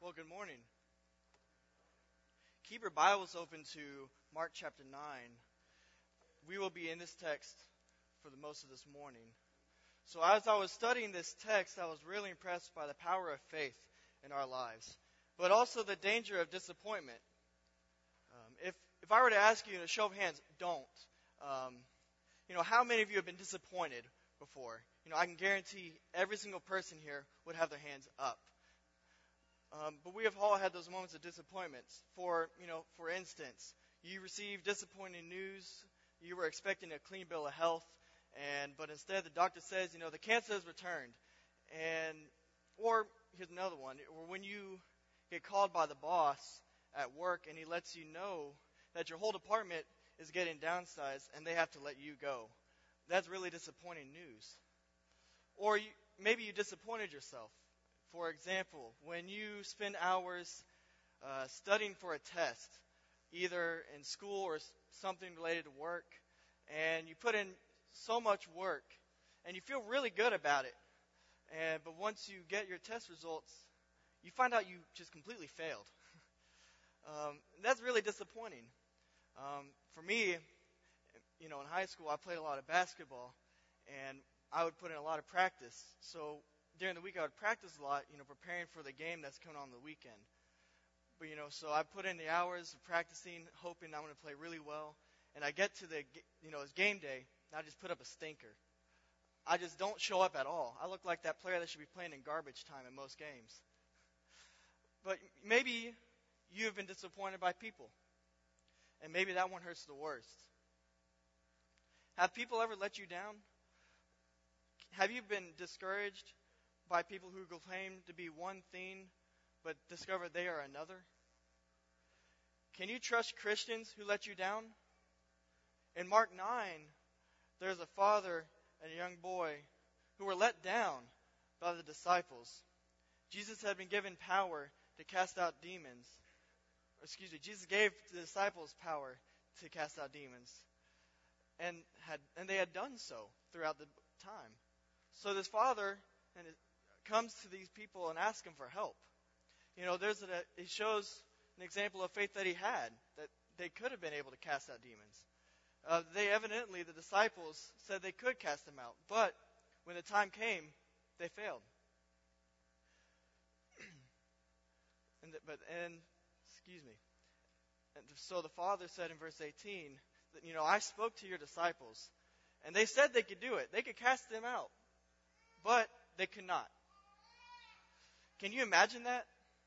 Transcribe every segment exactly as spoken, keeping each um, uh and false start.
Well, good morning. Keep your Bibles open to Mark chapter nine. We will be in this text for the most of this morning. So as I was studying this text, I was really impressed by the power of faith in our lives, but also the danger of disappointment. Um, if if I were to ask you in a show of hands, don't. Um, you know, how many of you have been disappointed before? You know, I can guarantee every single person here would have their hands up. Um, but we have all had those moments of disappointments. For, you know, for instance, you received disappointing news. You were expecting a clean bill of health, and but instead the doctor says, you know, the cancer has returned. And or here's another one, or when you get called by the boss at work and he lets you know that your whole department is getting downsized and they have to let you go. That's really disappointing news. Or you, maybe you disappointed yourself. For example, when you spend hours uh, studying for a test, either in school or something related to work, and you put in so much work, and you feel really good about it, and but once you get your test results, you find out you just completely failed. um, that's really disappointing. Um, for me, you know, in high school, I played a lot of basketball, and I would put in a lot of practice. So during the week, I would practice a lot, you know, preparing for the game that's coming on the weekend. But, you know, so I put in the hours of practicing, hoping I'm going to play really well. And I get to the, you know, it's game day, and I just put up a stinker. I just don't show up at all. I look like that player that should be playing in garbage time in most games. But maybe you have been disappointed by people. And maybe that one hurts the worst. Have people ever let you down? Have you been discouraged by people who claim to be one thing, but discover they are another? Can you trust Christians who let you down? In Mark nine, there's a father and a young boy who were let down by the disciples. Jesus had been given power to cast out demons. Excuse me, Jesus gave the disciples power to cast out demons. And had and they had done so throughout the time. So this father and his, comes to these people and asks them for help. You know, there's a, it shows an example of faith that he had, that they could have been able to cast out demons. Uh, they evidently, the disciples, said they could cast them out, but when the time came, they failed. and the, but and excuse me. And so the father said in verse eighteen that, you know, I spoke to your disciples, and they said they could do it. They could cast them out, but they could not. Can you imagine that?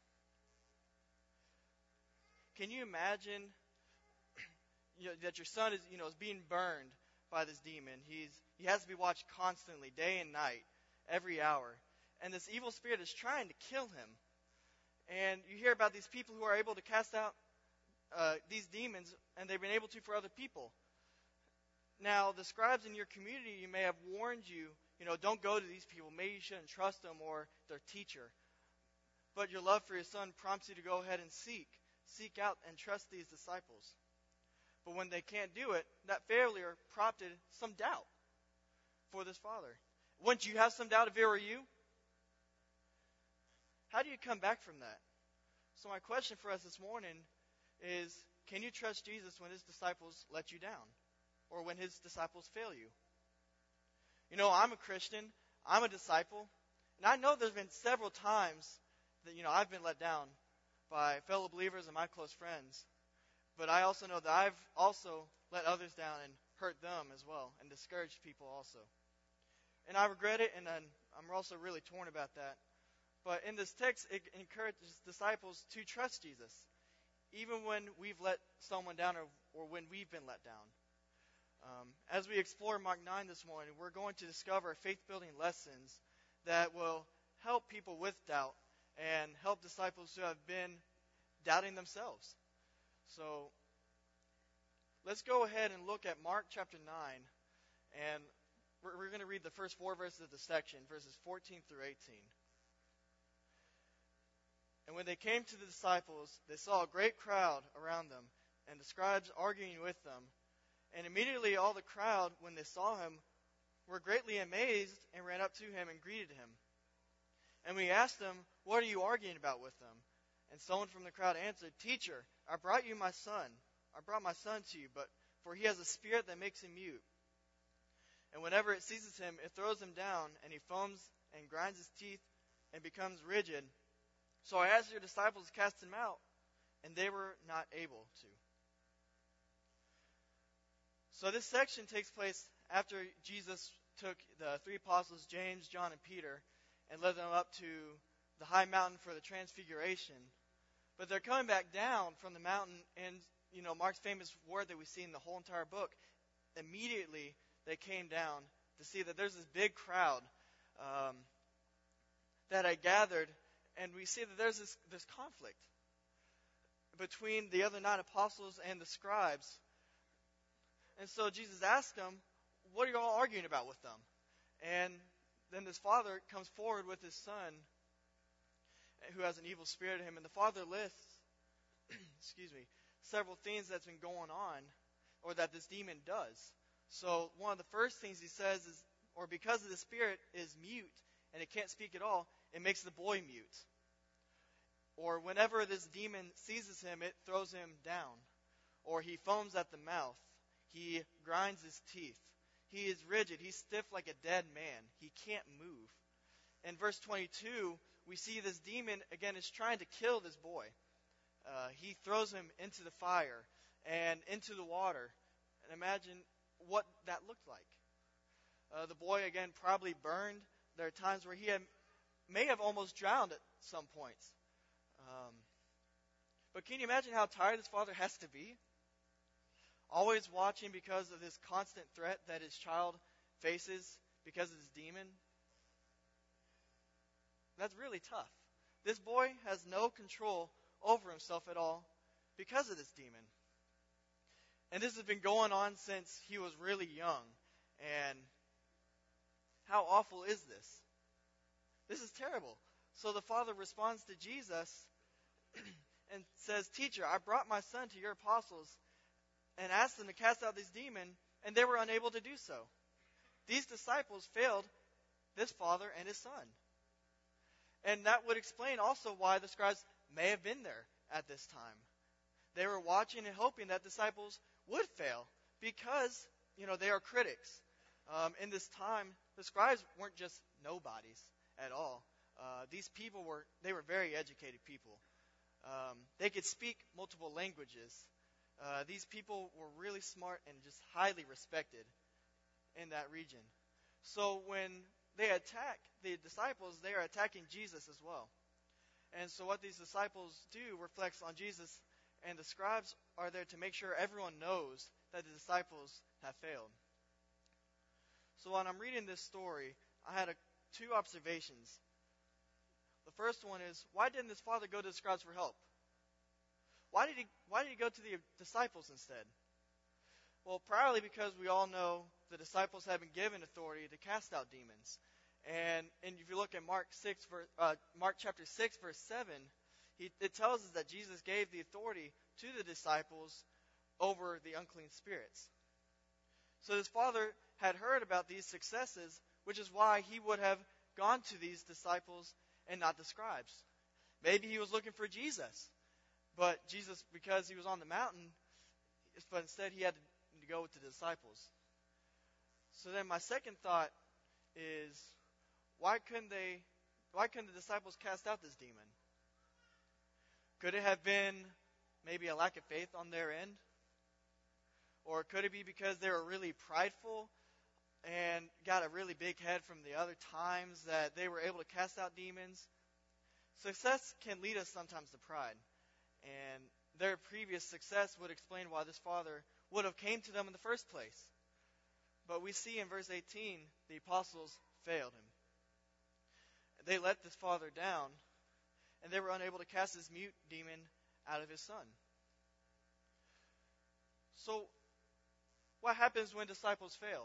Can you imagine you know, that your son is, you know, is being burned by this demon? He's he has to be watched constantly, day and night, every hour, and this evil spirit is trying to kill him. And you hear about these people who are able to cast out uh, these demons, and they've been able to for other people. Now, the scribes in your community, you may have warned you, you know, don't go to these people. Maybe you shouldn't trust them or their teacher. But your love for your son prompts you to go ahead and seek. Seek out and trust these disciples. But when they can't do it, that failure prompted some doubt for this father. Wouldn't you have some doubt if it were you? How do you come back from that? So my question for us this morning is, can you trust Jesus when his disciples let you down? Or when his disciples fail you? You know, I'm a Christian. I'm a disciple. And I know there's been several times that, you know, I've been let down by fellow believers and my close friends. But I also know that I've also let others down and hurt them as well, and discouraged people also. And I regret it, and I'm also really torn about that. But in this text, it encourages disciples to trust Jesus, even when we've let someone down or, or when we've been let down. Um, as we explore Mark nine this morning, we're going to discover faith-building lessons that will help people with doubt and help disciples who have been doubting themselves. So let's go ahead and look at Mark chapter nine, and we're, we're going to read the first four verses of the section, verses fourteen through eighteen. And when they came to the disciples, they saw a great crowd around them, and the scribes arguing with them. And immediately all the crowd, when they saw him, were greatly amazed and ran up to him and greeted him. And we asked them, what are you arguing about with them? And someone from the crowd answered, Teacher, I brought you my son. I brought my son to you, but for he has a spirit that makes him mute. And whenever it seizes him, it throws him down, and he foams and grinds his teeth and becomes rigid. So I asked your disciples to cast him out, and they were not able to. So this section takes place after Jesus took the three apostles, James, John, and Peter, and led them up to the high mountain for the transfiguration. But they're coming back down from the mountain, and, you know, Mark's famous word that we see in the whole entire book, immediately they came down to see that there's this big crowd um, that had gathered, and we see that there's this, this conflict between the other nine apostles and the scribes. And so Jesus asked them, what are you all arguing about with them? And then this father comes forward with his son who has an evil spirit in him. And the father lists, excuse me, several things that's been going on or that this demon does. So one of the first things he says is, or because the spirit is mute and it can't speak at all, it makes the boy mute. Or whenever this demon seizes him, it throws him down. Or he foams at the mouth. He grinds his teeth. He is rigid. He's stiff like a dead man. He can't move. In verse twenty-two, we see this demon, again, is trying to kill this boy. Uh, he throws him into the fire and into the water. And imagine what that looked like. Uh, the boy, again, probably burned. There are times where he had, may have almost drowned at some points. Um, but can you imagine how tired his father has to be? Always watching because of this constant threat that his child faces because of this demon. That's really tough. This boy has no control over himself at all because of this demon. And this has been going on since he was really young. And how awful is this? This is terrible. So the father responds to Jesus and says, Teacher, I brought my son to your apostles and asked them to cast out this demon, and they were unable to do so. These disciples failed this father and his son. And that would explain also why the scribes may have been there at this time. They were watching and hoping that disciples would fail because, you know, they are critics. Um, in this time, the scribes weren't just nobodies at all. Uh, these people were, they were very educated people. Um, they could speak multiple languages. Uh, these people were really smart and just highly respected in that region. So when they attack the disciples, they are attacking Jesus as well. And so what these disciples do reflects on Jesus, and the scribes are there to make sure everyone knows that the disciples have failed. So when I'm reading this story, I had a, two observations. The first one is, why didn't this father go to the scribes for help? Why did he why did he go to the disciples instead? Well, probably because we all know the disciples have been given authority to cast out demons. And, and if you look at Mark six, verse, uh, Mark chapter six, verse seven, he, it tells us that Jesus gave the authority to the disciples over the unclean spirits. So his father had heard about these successes, which is why he would have gone to these disciples and not the scribes. Maybe he was looking for Jesus, but Jesus, because he was on the mountain, but instead he had to go with the disciples. So then my second thought is, why couldn't they, why couldn't the disciples cast out this demon? Could it have been maybe a lack of faith on their end? Or could it be because they were really prideful and got a really big head from the other times that they were able to cast out demons? Success can lead us sometimes to pride. And their previous success would explain why this father would have came to them in the first place. But we see in verse eighteen, the apostles failed him. They let this father down, and they were unable to cast this mute demon out of his son. So, what happens when disciples fail?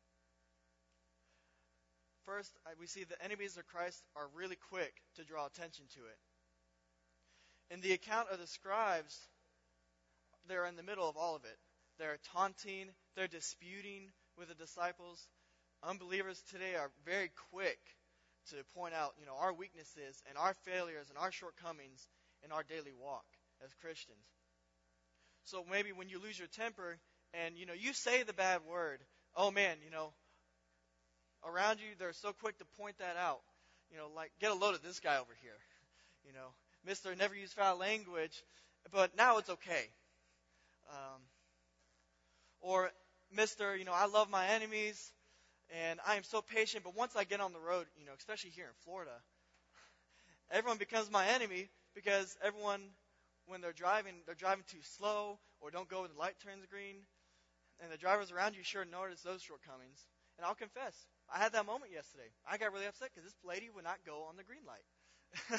First, we see the enemies of Christ are really quick to draw attention to it. In the account of the scribes, they're in the middle of all of it. They're taunting, they're disputing with the disciples. Unbelievers today are very quick to point out, you know, our weaknesses and our failures and our shortcomings in our daily walk as Christians. So maybe when you lose your temper and, you know, you say the bad word, oh man, you know, around you, they're so quick to point that out. You know, like, get a load of this guy over here. You know, Mister Never use foul language, but now it's okay. Um, or, Mister, you know, I love my enemies, and I am so patient, but once I get on the road, you know, especially here in Florida, everyone becomes my enemy because everyone, when they're driving, they're driving too slow or don't go when the light turns green, and the drivers around you sure notice those shortcomings. And I'll confess, I had that moment yesterday. I got really upset because this lady would not go on the green light.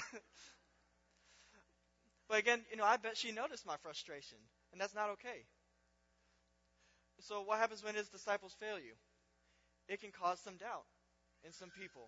But again, you know, I bet she noticed my frustration, and that's not okay. So what happens when his disciples fail you? It can cause some doubt in some people.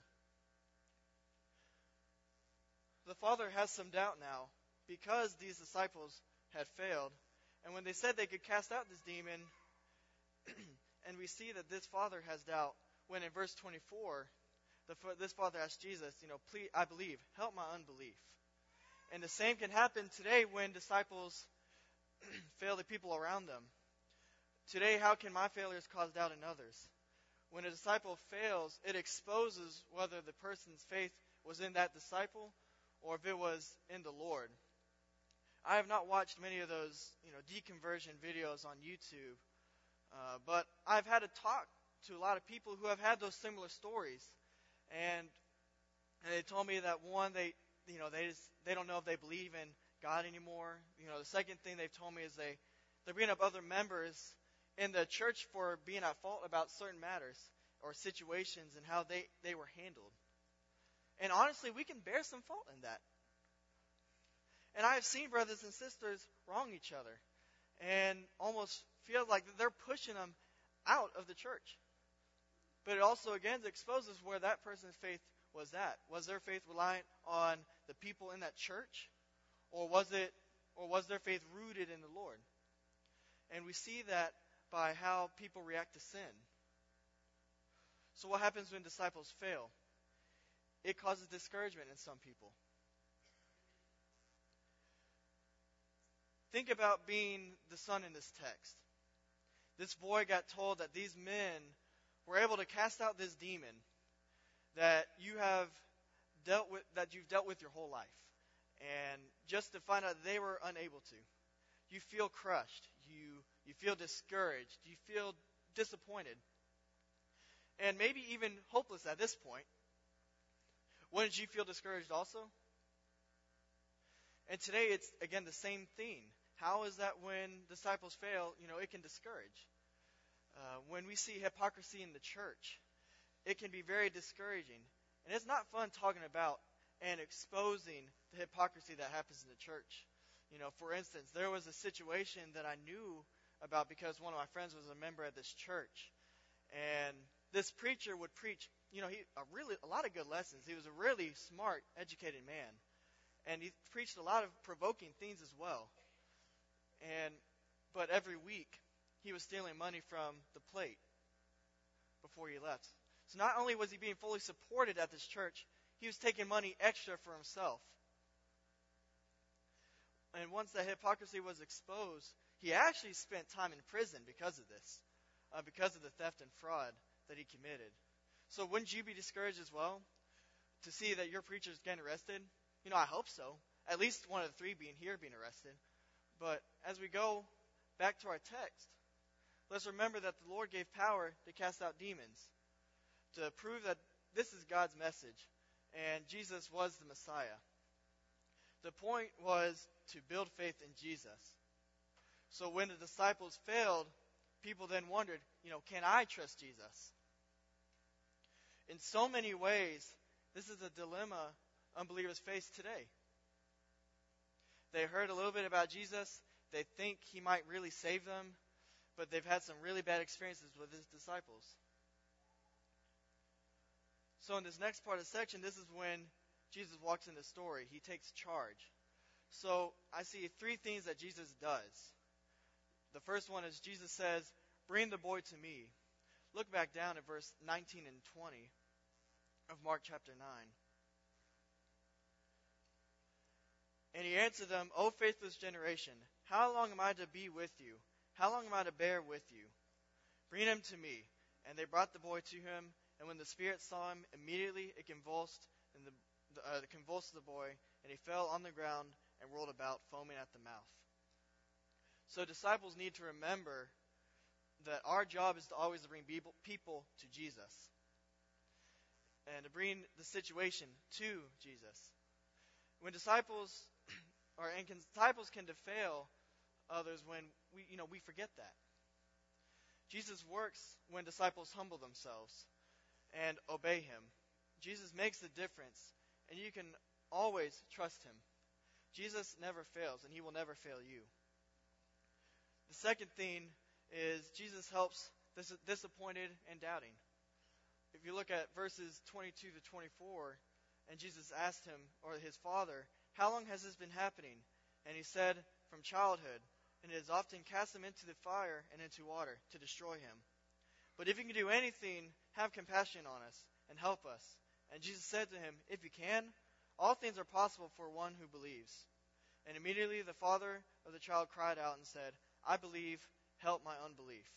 The Father has some doubt now because these disciples had failed. And when they said they could cast out this demon, and we see that this Father has doubt, when in verse twenty-four, the, this Father asked Jesus, you know, please, I believe, help my unbelief. And the same can happen today when disciples fail the people around them. Today, how can my failures cause doubt in others? When a disciple fails, it exposes whether the person's faith was in that disciple or if it was in the Lord. I have not watched many of those, you know, deconversion videos on YouTube, uh, but I've had to talk to a lot of people who have had those similar stories, and, and they told me that one, they, you know, they just, they don't know if they believe in God anymore. You know, the second thing they've told me is they they're bringing up other members in the church for being at fault about certain matters or situations and how they, they were handled. And honestly, we can bear some fault in that. And I have seen brothers and sisters wrong each other and almost feel like they're pushing them out of the church. But it also, again, exposes where that person's faith was at. Was their faith reliant on the people in that church? Or was it, or was their faith rooted in the Lord? And we see that by how people react to sin. So what happens when disciples fail? It causes discouragement in some people. Think about being the son in this text. This boy got told that these men were able to cast out this demon that you have dealt with, that you've dealt with your whole life. And just to find out they were unable to. You feel crushed. You you feel discouraged. You feel disappointed. And maybe even hopeless at this point. Wouldn't you feel discouraged also? And today it's, again, the same thing. How is that when disciples fail, you know, it can discourage. Uh, when we see hypocrisy in the church, it can be very discouraging. And it's not fun talking about and exposing the hypocrisy that happens in the church. You know, for instance, there was a situation that I knew about because one of my friends was a member at this church. And this preacher would preach, you know, he a really a lot of good lessons. He was a really smart, educated man. And he preached a lot of provoking things as well. And but every week he was stealing money from the plate before he left. So not only was he being fully supported at this church, he was taking money extra for himself. And once that hypocrisy was exposed, he actually spent time in prison because of this, uh, because of the theft and fraud that he committed. So wouldn't you be discouraged as well to see that your preacher is getting arrested? You know, I hope so. At least one of the three being here being arrested. But as we go back to our text, let's remember that the Lord gave power to cast out demons, to prove that this is God's message, and Jesus was the Messiah. The point was to build faith in Jesus. So when the disciples failed, people then wondered, you know, can I trust Jesus? In so many ways, this is a dilemma unbelievers face today. They heard a little bit about Jesus. They think he might really save them, but they've had some really bad experiences with his disciples. So in this next part of the section, this is when Jesus walks in the story. He takes charge. So I see three things that Jesus does. The first one is Jesus says, bring the boy to me. Look back down at verse nineteen and twenty of Mark chapter nine. And he answered them, O faithless generation, how long am I to be with you? How long am I to bear with you? Bring him to me. And they brought the boy to him, and when the spirit saw him, immediately it convulsed, and the, the, uh, it convulsed the boy, and he fell on the ground and rolled about, foaming at the mouth. So disciples need to remember that our job is to always to bring people to Jesus, and to bring the situation to Jesus. When disciples, or and can, disciples can fail others when we, you know, we forget that. Jesus works when disciples humble themselves and obey him. Jesus makes the difference, and you can always trust him. Jesus never fails, and he will never fail you. The second thing is Jesus helps the disappointed and doubting. If you look at verses twenty-two to twenty-four, and Jesus asked him, or his father, how long has this been happening? And he said, from childhood, and it has often cast him into the fire and into water to destroy him. But if you can do anything, have compassion on us and help us. And Jesus said to him, if you can, all things are possible for one who believes. And immediately the father of the child cried out and said, I believe, help my unbelief.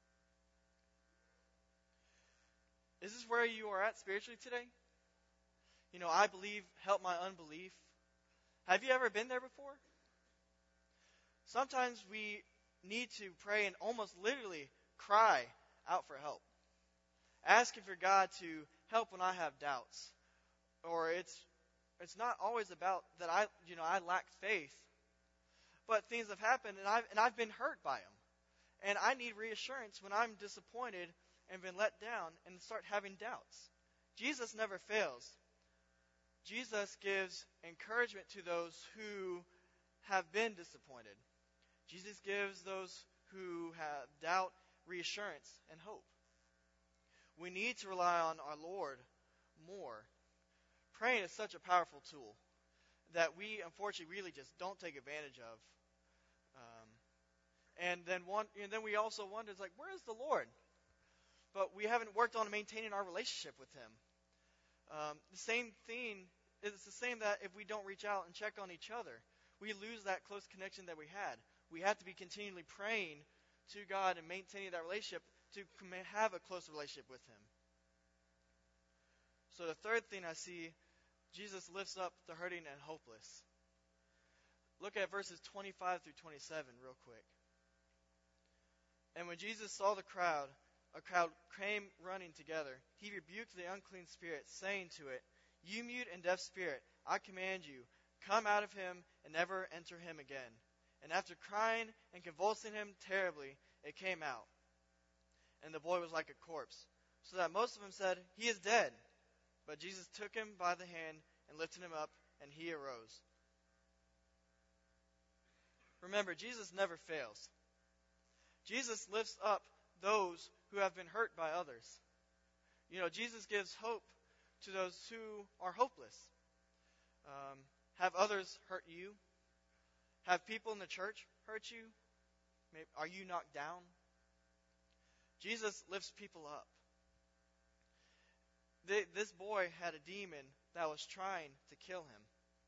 Is this where you are at spiritually today? You know, I believe, help my unbelief. Have you ever been there before? Sometimes we need to pray and almost literally cry out for help. Asking for God to help when I have doubts. Or it's it's not always about that I, you know, I lack faith. But things have happened and I've, and I've been hurt by them. And I need reassurance when I'm disappointed and been let down and start having doubts. Jesus never fails. Jesus gives encouragement to those who have been disappointed. Jesus gives those who have doubt reassurance and hope. We need to rely on our Lord more. Praying is such a powerful tool that we unfortunately really just don't take advantage of. Um, and then one, and then we also wonder, it's like, where is the Lord? But we haven't worked on maintaining our relationship with him. Um, the same thing, it's the same that if we don't reach out and check on each other, we lose that close connection that we had. We have to be continually praying to God and maintaining that relationship to have a close relationship with him. So the third thing I see, Jesus lifts up the hurting and hopeless. Look at verses twenty-five through twenty-seven real quick. And when Jesus saw the crowd, a crowd came running together. He rebuked the unclean spirit, saying to it, you mute and deaf spirit, I command you, come out of him and never enter him again. And after crying and convulsing him terribly, it came out. And the boy was like a corpse, so that most of them said, he is dead. But Jesus took him by the hand and lifted him up, and he arose. Remember, Jesus never fails. Jesus lifts up those who have been hurt by others. You know, Jesus gives hope to those who are hopeless. Um, have others hurt you? Have people in the church hurt you? Maybe, are you knocked down? Jesus lifts people up. They, this boy had a demon that was trying to kill him.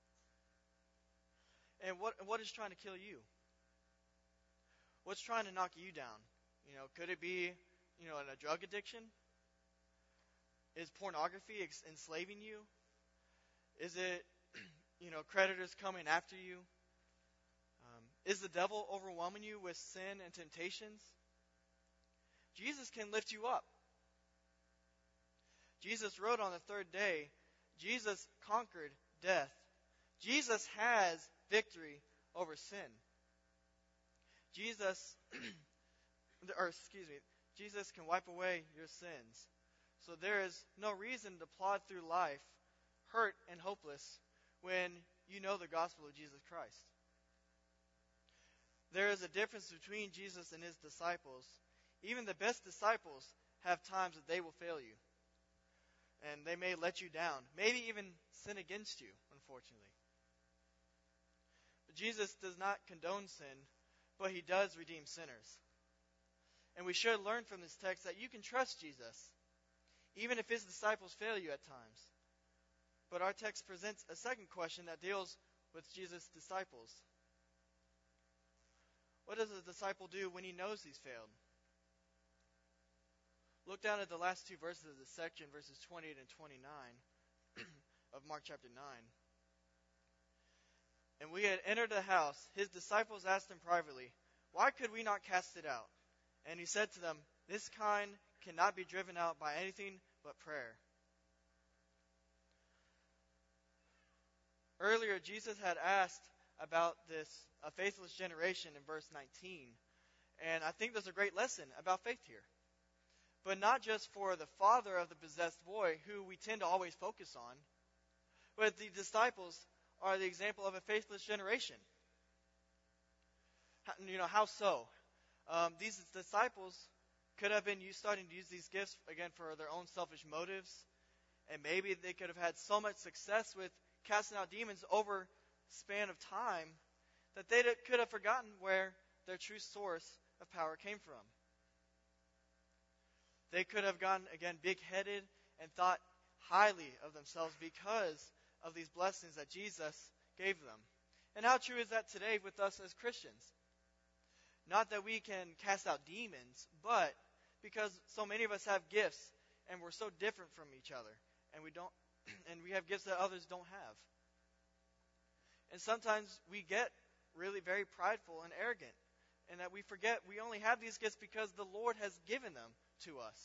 And what what is trying to kill you? What's trying to knock you down? You know, could it be, you know, a drug addiction? Is pornography ex- enslaving you? Is it, you know, creditors coming after you? Um, is the devil overwhelming you with sin and temptations? Jesus can lift you up. Jesus rose on the third day. Jesus conquered death. Jesus has victory over sin. Jesus, or excuse me, Jesus can wipe away your sins. So there is no reason to plod through life hurt and hopeless when you know the gospel of Jesus Christ. There is a difference between Jesus and his disciples. Even the best disciples have times that they will fail you. And they may let you down. Maybe even sin against you, unfortunately. But Jesus does not condone sin, but he does redeem sinners. And we should learn from this text that you can trust Jesus, even if his disciples fail you at times. But our text presents a second question that deals with Jesus' disciples. What does a disciple do when he knows he's failed? Look down at the last two verses of this section, verses twenty-eight and twenty-nine of Mark chapter nine. And we had entered the house. His disciples asked him privately, "Why could we not cast it out?" And he said to them, "This kind cannot be driven out by anything but prayer." Earlier, Jesus had asked about this, a faithless generation in verse nineteen. And I think there's a great lesson about faith here. But not just for the father of the possessed boy, who we tend to always focus on, but the disciples are the example of a faithless generation. How, you know, how so? Um, these disciples could have been used, starting to use these gifts, again, for their own selfish motives. And maybe they could have had so much success with casting out demons over a span of time that they could have forgotten where their true source of power came from. They could have gotten, again, big-headed and thought highly of themselves because of these blessings that Jesus gave them. And how true is that today with us as Christians? Not that we can cast out demons, but because so many of us have gifts and we're so different from each other, and we don't, and we have gifts that others don't have. And sometimes we get really very prideful and arrogant, and that we forget we only have these gifts because the Lord has given them to us.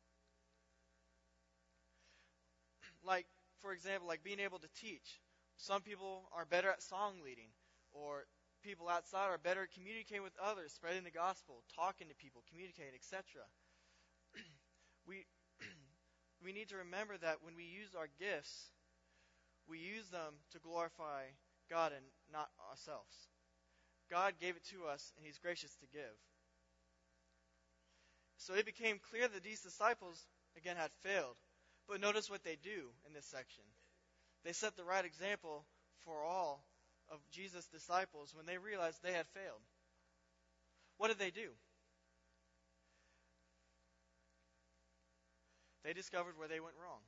Like, for example, like being able to teach. Some people are better at song leading, or people outside are better at communicating with others, spreading the gospel, talking to people, communicating, et cetera. we we need to remember that when we use our gifts, we use them to glorify God and not ourselves. God gave it to us, and He's gracious to give. So it became clear that these disciples, again, had failed. But notice what they do in this section. They set the right example for all of Jesus' disciples when they realized they had failed. What did they do? They discovered where they went wrong.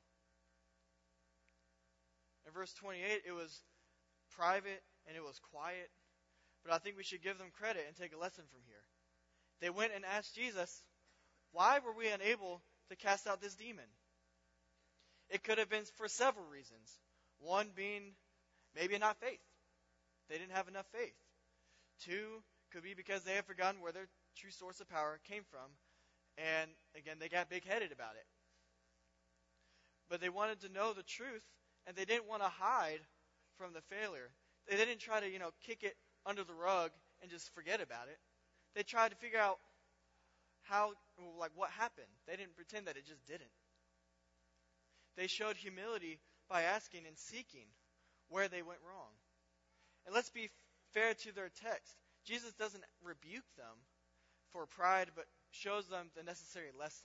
In verse twenty-eight, it was private and it was quiet. But I think we should give them credit and take a lesson from here. They went and asked Jesus, "Why were we unable to cast out this demon?" It could have been for several reasons. One being maybe not faith. They didn't have enough faith. Two could be because they had forgotten where their true source of power came from. And again, they got big-headed about it. But they wanted to know the truth, and they didn't want to hide from the failure. They didn't try to, you know, kick it under the rug and just forget about it. They tried to figure out how, like, what happened. They didn't pretend that it just didn't. They showed humility by asking and seeking where they went wrong. And let's be fair to their text. Jesus doesn't rebuke them for pride, but shows them the necessary lesson.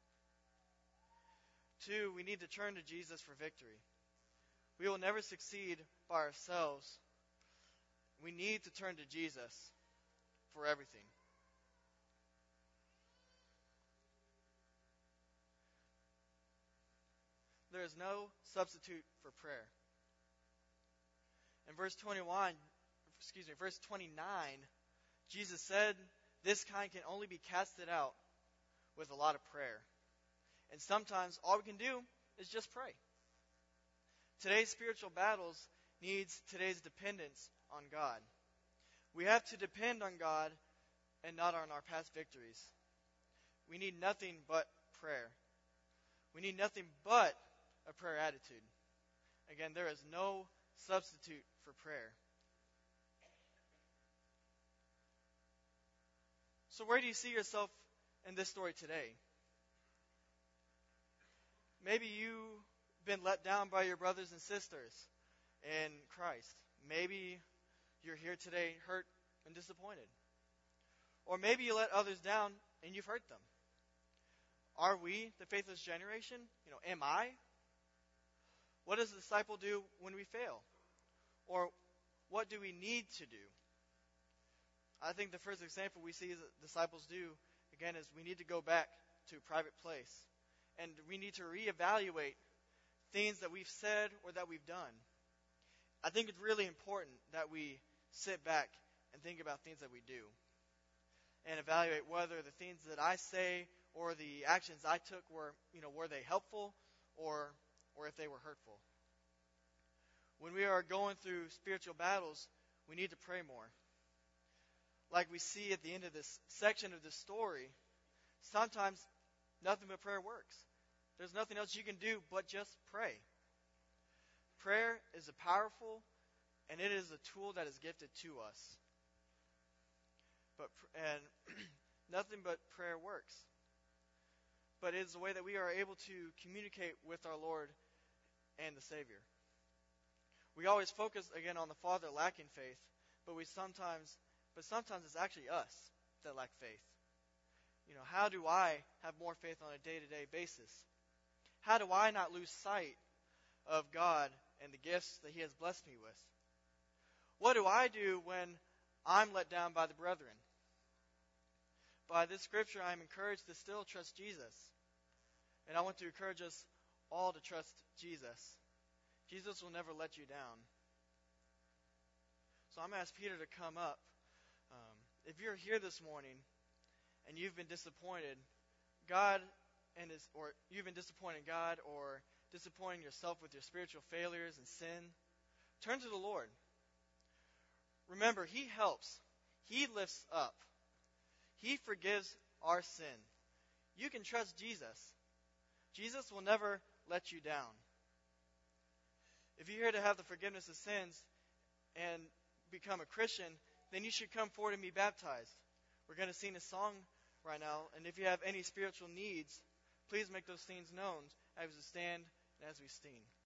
Two, we need to turn to Jesus for victory. We will never succeed by ourselves. We need to turn to Jesus for everything. There is no substitute for prayer. In verse twenty-one, excuse me, verse twenty-nine, Jesus said, "This kind can only be casted out with a lot of prayer." And sometimes all we can do is just pray. Today's spiritual battles needs today's dependence on God. We have to depend on God and not on our past victories. We need nothing but prayer. We need nothing but a prayer attitude. Again, there is no substitute for prayer. So where do you see yourself in this story today? Maybe you've been let down by your brothers and sisters in Christ. Maybe you're here today hurt and disappointed. Or maybe you let others down and you've hurt them. Are we the faithless generation? You know, am I? What does the disciple do when we fail? Or what do we need to do? I think the first example we see the disciples do, again, is we need to go back to a private place. And we need to reevaluate things that we've said or that we've done. I think it's really important that we sit back and think about things that we do and evaluate whether the things that I say or the actions I took were, you know, were they helpful or or if they were hurtful. When we are going through spiritual battles, we need to pray more. Like we see at the end of this section of this story, sometimes nothing but prayer works. There's nothing else you can do but just pray. Prayer is a powerful and it is a tool that is gifted to us. But and nothing but prayer works. But it is a way that we are able to communicate with our Lord and the Savior. We always focus again on the Father lacking faith, but we sometimes but sometimes it's actually us that lack faith. You know, how do I have more faith on a day-to-day basis? How do I not lose sight of God and the gifts that He has blessed me with? What do I do when I'm let down by the brethren? By this scripture, I am encouraged to still trust Jesus. And I want to encourage us all to trust Jesus. Jesus will never let you down. So I'm going to ask Peter to come up. Um, if you're here this morning and you've been disappointed, God and his, or you've been disappointing God or disappointing yourself with your spiritual failures and sin, turn to the Lord. Remember, He helps. He lifts up. He forgives our sin. You can trust Jesus. Jesus will never let you down. If you're here to have the forgiveness of sins and become a Christian, then you should come forward and be baptized. We're going to sing a song right now, and if you have any spiritual needs, please make those things known as we stand and as we sing.